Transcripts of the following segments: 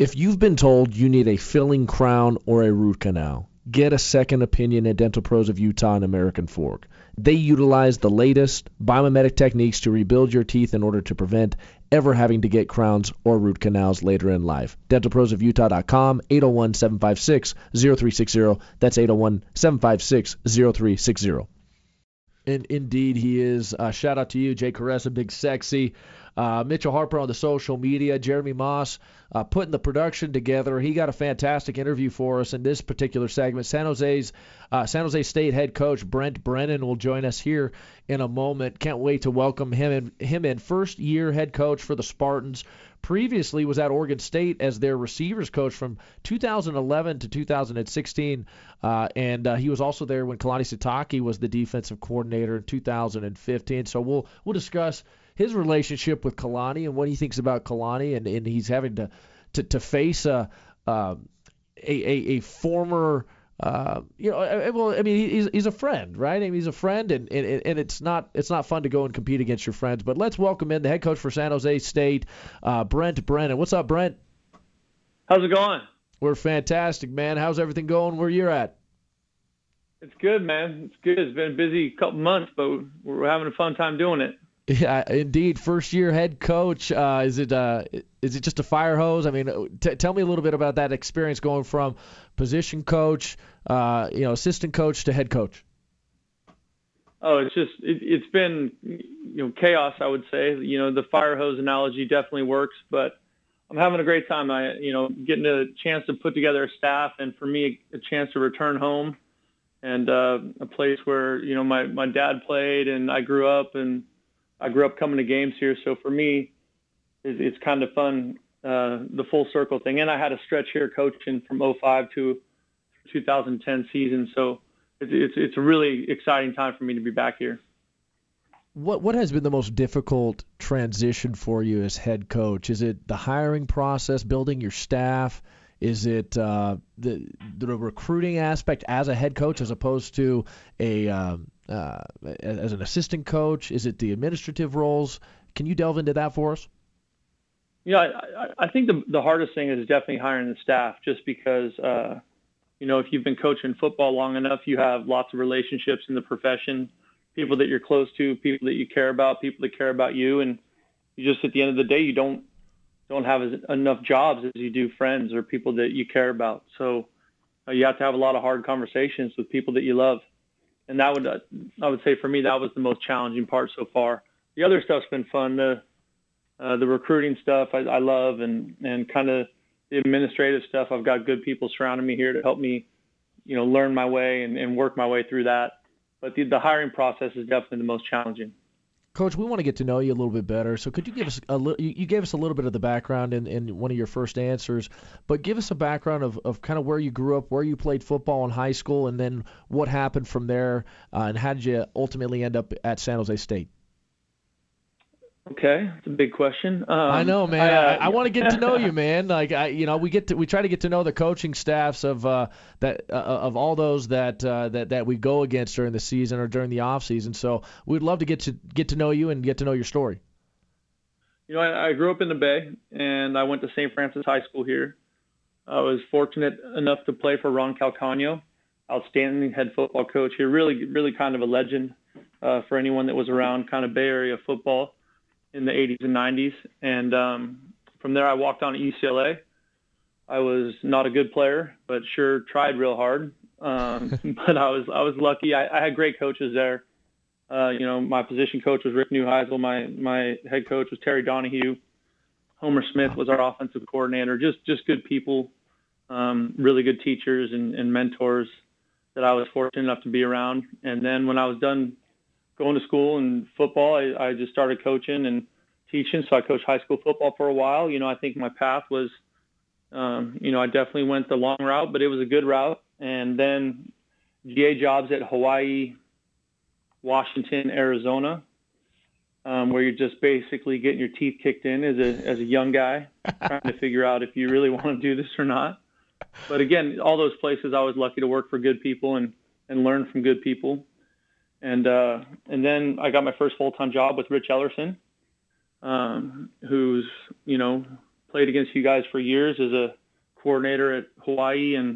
If you've been told you need a filling crown or a root canal, get a second opinion at Dental Pros of Utah and American Fork. They utilize the latest biomimetic techniques to rebuild your teeth in order to prevent ever having to get crowns or root canals later in life. DentalProsOfUtah.com, 801-756-0360. That's 801-756-0360. And indeed, he is. Shout out to you, Jay Caressa, Big Sexy. Mitchell Harper on the social media. Jeremy Moss putting the production together. He got a fantastic interview for us in this particular segment. San Jose State head coach Brent Brennan will join us here in a moment. Can't wait to welcome him in. First year head coach for the Spartans. Previously was at Oregon State as their receivers coach from 2011 to 2016, and he was also there when Kalani Sitake was the defensive coordinator in 2015. So we'll discuss his relationship with Kalani and what he thinks about Kalani, and he's having to face a former. Well, I mean, he's a friend, right? I mean, he's a friend, and it's not fun to go and compete against your friends. But let's welcome in the head coach for San Jose State, Brent Brennan. What's up, Brent? How's it going? We're fantastic, man. How's everything going where you're at? It's good, man. It's good. It's been a busy couple months, but we're having a fun time doing it. Yeah, indeed. First year head coach. Is it just a fire hose? I mean, tell me a little bit about that experience going from position coach, assistant coach to head coach. Oh, it's been chaos, I would say. The fire hose analogy definitely works, but I'm having a great time. Getting a chance to put together a staff, and for me, a chance to return home and a place where my dad played and I grew up coming to games here. So for me, it's kind of fun, the full circle thing. And I had a stretch here coaching from 2005 to 2010 season. So it's a really exciting time for me to be back here. What has been the most difficult transition for you as head coach? Is it the hiring process, building your staff? Is it the recruiting aspect as a head coach as opposed to as an assistant coach? Is it the administrative roles? Can you delve into that for us? I think the hardest thing is definitely hiring the staff, just because, if you've been coaching football long enough, you have lots of relationships in the profession, people that you're close to, people that you care about, people that care about you. And you just, at the end of the day, you don't have enough jobs as you do friends or people that you care about. So you have to have a lot of hard conversations with people that you love. And that I would say for me, that was the most challenging part so far. The other stuff's been fun. The recruiting stuff I love, and kind of the administrative stuff. I've got good people surrounding me here to help me, learn my way and work my way through that. But the hiring process is definitely the most challenging. Coach, we want to get to know you a little bit better. So could you give us you gave us a little bit of the background in one of your first answers, but give us a background of kind of where you grew up, where you played football in high school, and then what happened from there, and how did you ultimately end up at San Jose State? Okay, it's a big question. I know, man. I want to get to know you, man. Like we try to get to know the coaching staffs of of all those that we go against during the season or during the off season. So we'd love to get to know you and get to know your story. I grew up in the Bay, and I went to St. Francis High School here. I was fortunate enough to play for Ron Calcagno, outstanding head football coach here. Really, really kind of a legend for anyone that was around kind of Bay Area football in the 80s and 90s. And from there, I walked on at UCLA. I was not a good player, but sure tried real hard. But I was lucky. I had great coaches there. My position coach was Rick Neuheisel. My head coach was Terry Donahue. Homer Smith was our offensive coordinator. Just good people, really good teachers and mentors that I was fortunate enough to be around. And then when I was done going to school and football, I just started coaching and teaching. So I coached high school football for a while. I think my path was, I definitely went the long route, but it was a good route. And then GA jobs at Hawaii, Washington, Arizona, where you're just basically getting your teeth kicked in as a young guy, trying to figure out if you really want to do this or not. But again, all those places I was lucky to work for good people and learn from good people. And then I got my first full-time job with Rich Ellerson, who's, played against you guys for years as a coordinator at Hawaii and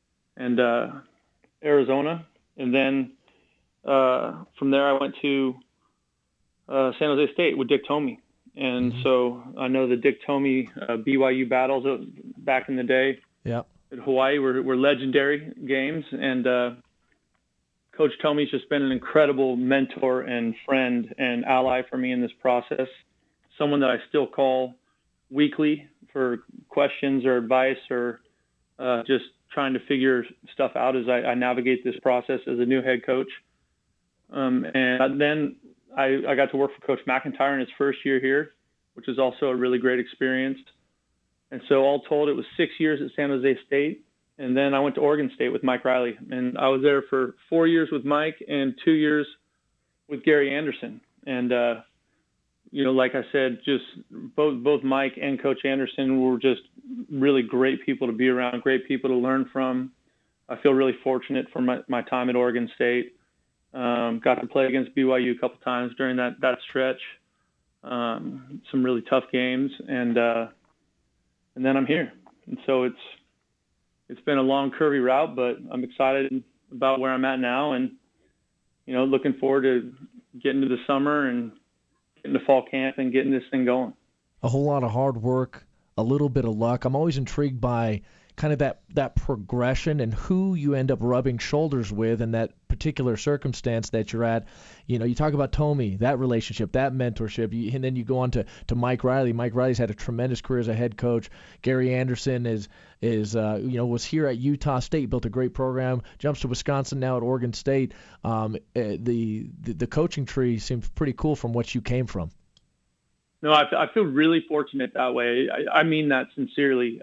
Arizona, and then from there I went to San Jose State with Dick Tomey, and so I know the Dick Tomey BYU battles back in the day. Yeah. At Hawaii were legendary games, and Coach Tomey's just been an incredible mentor and friend and ally for me in this process. Someone that I still call weekly for questions or advice or just trying to figure stuff out as I navigate this process as a new head coach. And then I got to work for Coach McIntyre in his first year here, which is also a really great experience. And so all told, it was 6 years at San Jose State. And then I went to Oregon State with Mike Riley. And I was there for 4 years with Mike and 2 years with Gary Anderson. And, like I said, just both Mike and Coach Anderson were just really great people to be around, great people to learn from. I feel really fortunate for my time at Oregon State. Got to play against BYU a couple times during that stretch. Some really tough games, and then I'm here. And so it's been a long, curvy route, but I'm excited about where I'm at now, and looking forward to getting to the summer and getting to fall camp and getting this thing going. A whole lot of hard work, a little bit of luck. I'm always intrigued by kind of that progression and who you end up rubbing shoulders with in that particular circumstance that you're at. You talk about Tomey, that relationship, that mentorship, and then you go on to Mike Riley. Mike Riley's had a tremendous career as a head coach. Gary Anderson was here at Utah State, built a great program, jumps to Wisconsin, now at Oregon State. The coaching tree seems pretty cool from what you came from. No, I feel really fortunate that way. I mean that sincerely.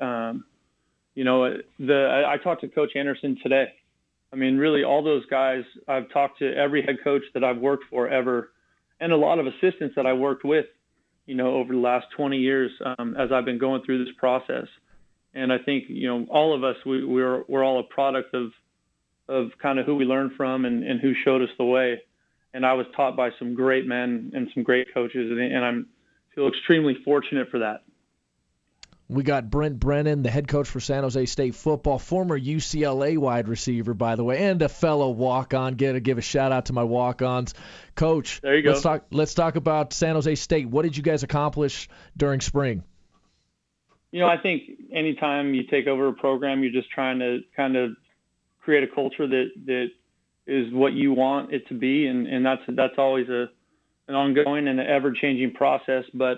I talked to Coach Anderson today. I mean, really, all those guys, I've talked to every head coach that I've worked for ever, and a lot of assistants that I worked with, over the last 20 years as I've been going through this process. And I think, all of us, we're all a product of kind of who we learned from and who showed us the way. And I was taught by some great men and some great coaches, and I feel extremely fortunate for that. We got Brent Brennan, the head coach for San Jose State football, former UCLA wide receiver, by the way, and a fellow walk-on. Give a shout-out to my walk-ons. Coach, there you go. Let's talk about San Jose State. What did you guys accomplish during spring? I think anytime you take over a program, you're just trying to kind of create a culture that is what you want it to be, and that's always an ongoing and an ever-changing process, but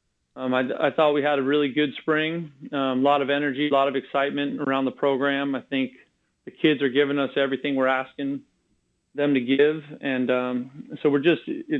I thought we had a really good spring, a lot of energy, a lot of excitement around the program. I think the kids are giving us everything we're asking them to give. And so I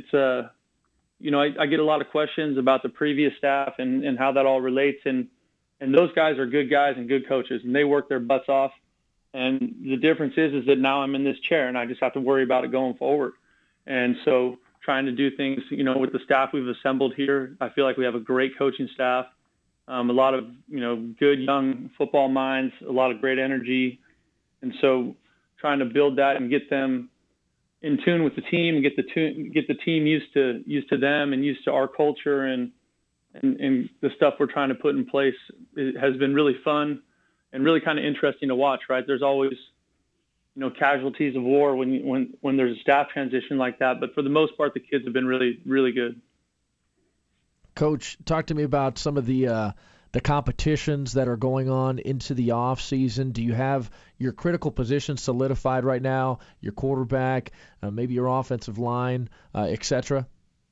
get a lot of questions about the previous staff and how that all relates. And those guys are good guys and good coaches, and they work their butts off. And the difference is that now I'm in this chair, and I just have to worry about it going forward. And so trying to do things, with the staff we've assembled here. I feel like we have a great coaching staff, a lot of, good young football minds, a lot of great energy. And so trying to build that and get them in tune with the team and get the team used to them and used to our culture and the stuff we're trying to put in place has been really fun and really kind of interesting to watch, right? There's always casualties of war when there's a staff transition like that. But for the most part, the kids have been really, really good. Coach, talk to me about some of the competitions that are going on into the off season. Do you have your critical positions solidified right now? Your quarterback, maybe your offensive line, etc.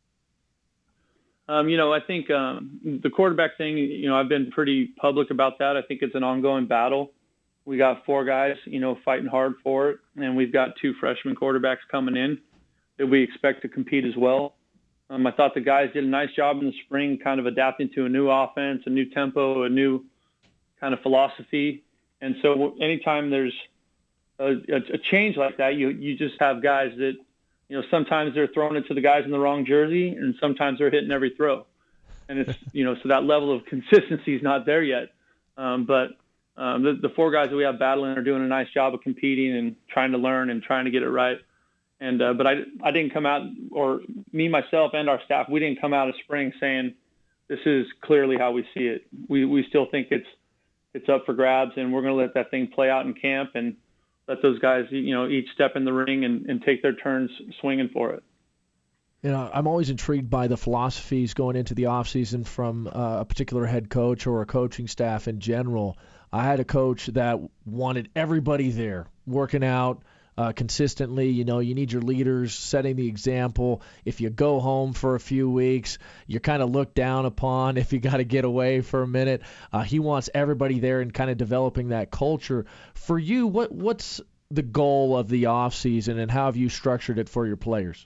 I think the quarterback thing. I've been pretty public about that. I think it's an ongoing battle. We got 4 guys, fighting hard for it, and we've got 2 freshman quarterbacks coming in that we expect to compete as well. I thought the guys did a nice job in the spring kind of adapting to a new offense, a new tempo, a new kind of philosophy. And so anytime there's a change like that, you just have guys that, sometimes they're throwing it to the guys in the wrong jersey, and sometimes they're hitting every throw. And it's, so that level of consistency is not there yet. But the 4 guys that we have battling are doing a nice job of competing and trying to learn and trying to get it right. And but I didn't come out, or me, myself, and our staff, we didn't come out of spring saying this is clearly how we see it. We still think it's up for grabs, and we're going to let that thing play out in camp and let those guys, each step in the ring and take their turns swinging for it. I'm always intrigued by the philosophies going into the offseason from a particular head coach or a coaching staff in general. I had a coach that wanted everybody there working out consistently. You need your leaders setting the example. If you go home for a few weeks, you're kind of looked down upon if you got to get away for a minute. He wants everybody there and kind of developing that culture. For you, what's the goal of the offseason, and how have you structured it for your players?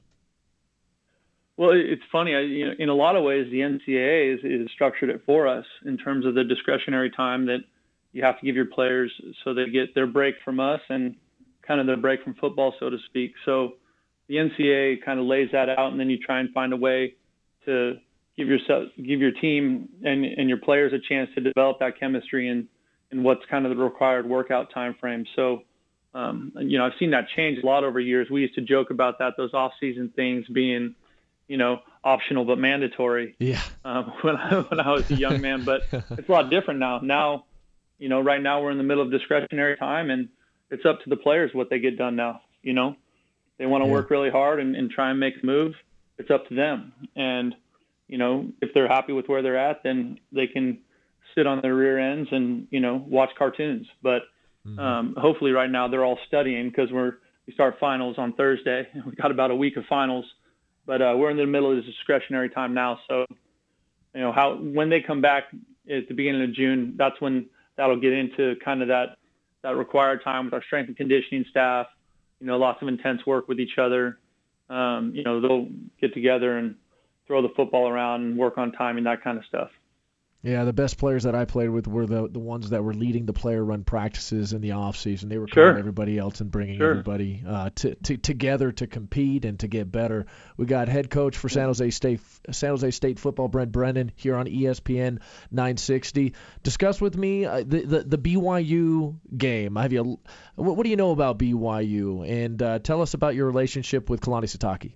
Well, it's funny. In a lot of ways, the NCAA is structured it for us in terms of the discretionary time that you have to give your players so they get their break from us and kind of their break from football, so to speak. So the NCAA kind of lays that out, and then you try and find a way to give your team and your players a chance to develop that chemistry in what's kind of the required workout time frame. So, I've seen that change a lot over years. We used to joke about that, those off-season things being optional but mandatory. Yeah. When I was a young man, but it's a lot different now. Now, right now we're in the middle of discretionary time, and it's up to the players what they get done now. They want to work really hard and try and make a move. It's up to them. And, if they're happy with where they're at, then they can sit on their rear ends and, watch cartoons. But hopefully right now they're all studying because we start finals on Thursday. We got about a week of finals. But we're in the middle of this discretionary time now. So, when they come back at the beginning of June, that's when that'll get into kind of that required time with our strength and conditioning staff. Lots of intense work with each other. They'll get together and throw the football around and work on timing, that kind of stuff. Yeah, the best players that I played with were the ones that were leading the player-run practices in the off-season. They were calling everybody else and bringing everybody together to compete and to get better. We got head coach for San Jose State football, Brent Brennan, here on ESPN 960. Discuss with me the BYU game. What do you know about BYU? And tell us about your relationship with Kalani Sitake.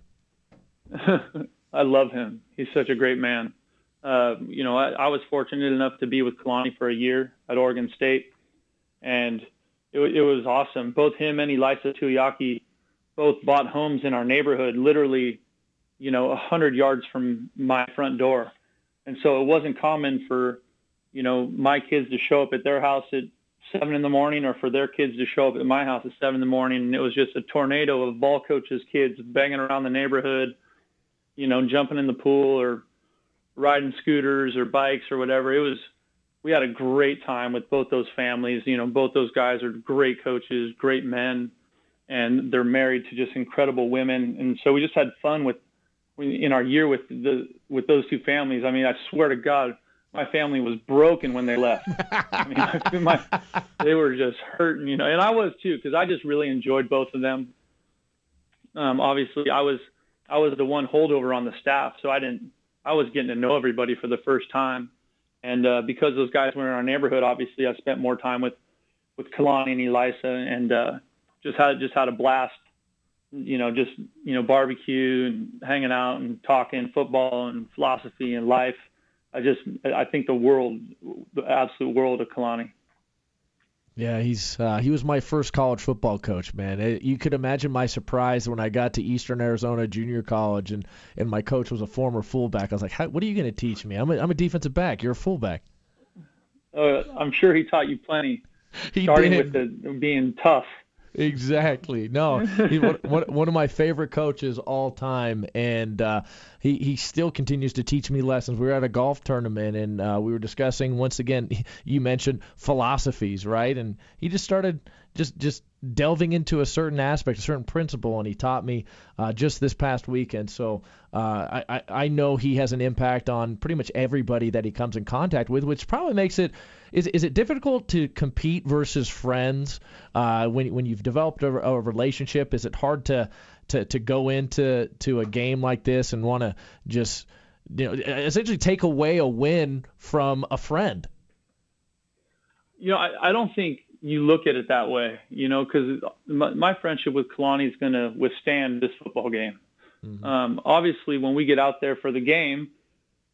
I love him. He's such a great man. I was fortunate enough to be with Kalani for a year at Oregon State, and it was awesome. Both him and Elisa Tuiaki both bought homes in our neighborhood, literally, 100 yards from my front door. And so it wasn't common for, my kids to show up at their house at 7 in the morning or for their kids to show up at my house at 7 in the morning. And it was just a tornado of ball coaches' kids banging around the neighborhood, jumping in the pool or riding scooters or bikes or whatever. We had a great time with both those families. Both those guys are great coaches, great men, and they're married to just incredible women. And so we just had fun in our year with those two families. I mean, I swear to God, my family was broken when they left. I mean, they were just hurting, and I was too, because I just really enjoyed both of them. Obviously I was the one holdover on the staff, so I was getting to know everybody for the first time. And because those guys were in our neighborhood, obviously I spent more time with Kalani and Elisa, and just had a blast, barbecue and hanging out and talking football and philosophy and life. I think the absolute world of Kalani. Yeah, he was my first college football coach, man. You could imagine my surprise when I got to Eastern Arizona Junior College and my coach was a former fullback. I was like, what are you going to teach me? I'm a defensive back. You're a fullback. I'm sure he taught you plenty, starting with being tough. Exactly. No, he's one of my favorite coaches all time, and he still continues to teach me lessons. We were at a golf tournament, and we were discussing, once again, you mentioned philosophies, right? And he just started just delving into a certain aspect, a certain principle, and he taught me just this past weekend. So I know he has an impact on pretty much everybody that he comes in contact with, which probably makes it is it difficult to compete versus friends when you've developed a relationship? Is it hard to go into a game like this and want to just essentially take away a win from a friend? I don't think you look at it that way, because my friendship with Kalani is going to withstand this football game. Mm-hmm. Obviously, when we get out there for the game,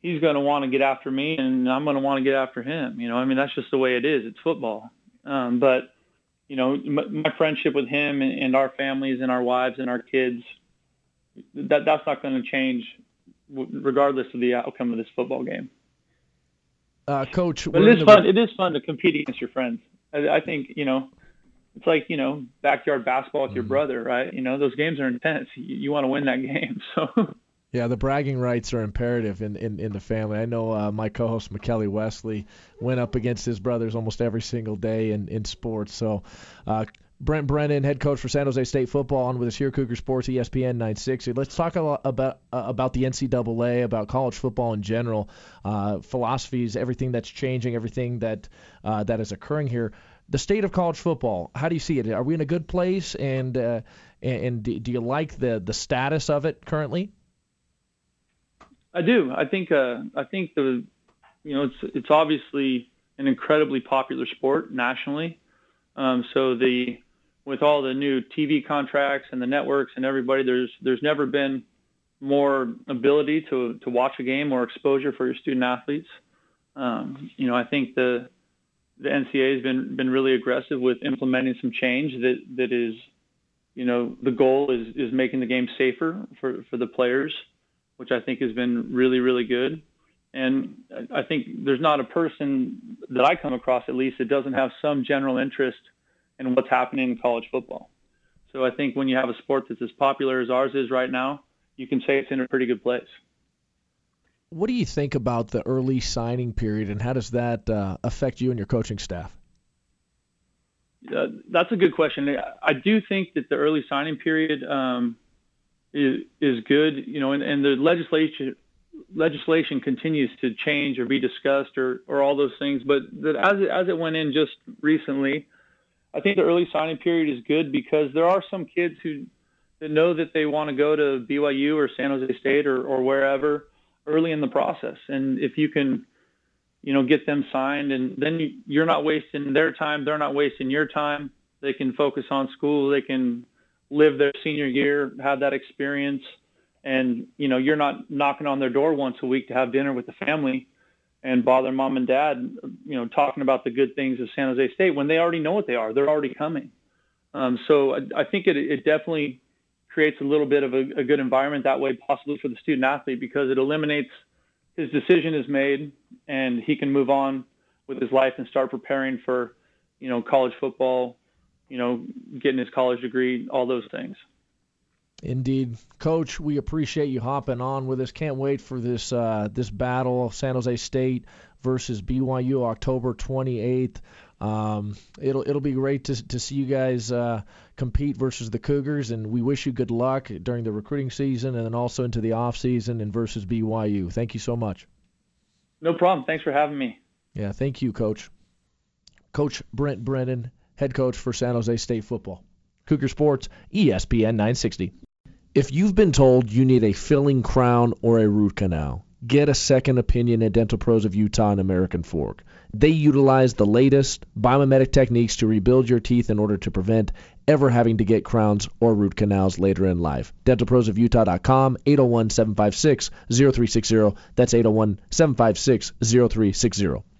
he's going to want to get after me, and I'm going to want to get after him. I mean, that's just the way it is. It's football. But my friendship with him and our families and our wives and our kids, that's not going to change regardless of the outcome of this football game. Coach, but it is fun. It is fun to compete against your friends. I think, it's like, backyard basketball with your brother, right? Those games are intense. You want to win that game. So. Yeah, the bragging rights are imperative in the family. I know my co-host McKelly Wesley went up against his brothers almost every single day in sports. So Brent Brennan, head coach for San Jose State football, on with us here, Cougar Sports, ESPN 960. Let's talk about the NCAA, about college football in general, philosophies, everything that's changing, everything that is occurring here. The state of college football, how do you see it? Are we in a good place, and do you like the status of it currently? I do. I think it's obviously an incredibly popular sport nationally. So with all the new TV contracts and the networks and everybody, there's never been more ability to watch a game or exposure for your student athletes. I think the NCAA has been really aggressive with implementing some change that is, the goal is making the game safer for the players, which I think has been really, really good. And I think there's not a person that I come across, at least, that doesn't have some general interest in what's happening in college football. So I think when you have a sport that's as popular as ours is right now, you can say it's in a pretty good place. What do you think about the early signing period, and how does that affect you and your coaching staff? That's a good question. I do think that the early signing period is good, and the legislation continues to change or be discussed or all those things. But as it went in just recently, I think the early signing period is good because there are some kids that know that they want to go to BYU or San Jose State or wherever early in the process. And if you can, get them signed, and then you're not wasting their time, they're not wasting your time. They can focus on school. They can live their senior year, have that experience, and you're not knocking on their door once a week to have dinner with the family and bother mom and dad, talking about the good things of San Jose State when they already know what they are. They're already coming. So I think it definitely creates a little bit of a good environment that way, possibly for the student athlete, because it eliminates his decision is made and he can move on with his life and start preparing for, college football, getting his college degree, all those things. Indeed. Coach, we appreciate you hopping on with us. Can't wait for this battle, San Jose State versus BYU, October 28th. It'll be great to see you guys compete versus the Cougars, and we wish you good luck during the recruiting season and then also into the off season and versus BYU. Thank you so much. No problem. Thanks for having me. Yeah, thank you, Coach. Coach Brent Brennan, head coach for San Jose State football. Cougar Sports, ESPN 960. If you've been told you need a filling crown or a root canal, get a second opinion at Dental Pros of Utah and American Fork. They utilize the latest biomimetic techniques to rebuild your teeth in order to prevent ever having to get crowns or root canals later in life. DentalProsOfUtah.com, 801-756-0360. That's 801-756-0360.